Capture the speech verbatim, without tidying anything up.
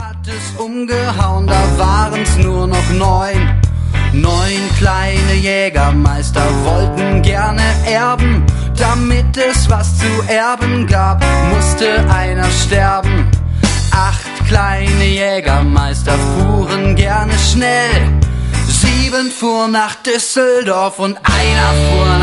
hat es umgehauen, da waren's nur noch neun. Neun kleine Jägermeister wollten gerne erben. Damit es was zu erben gab, musste einer sterben. Acht kleine Jägermeister fuhren gerne schnell. Sieben fuhren nach Düsseldorf und einer fuhr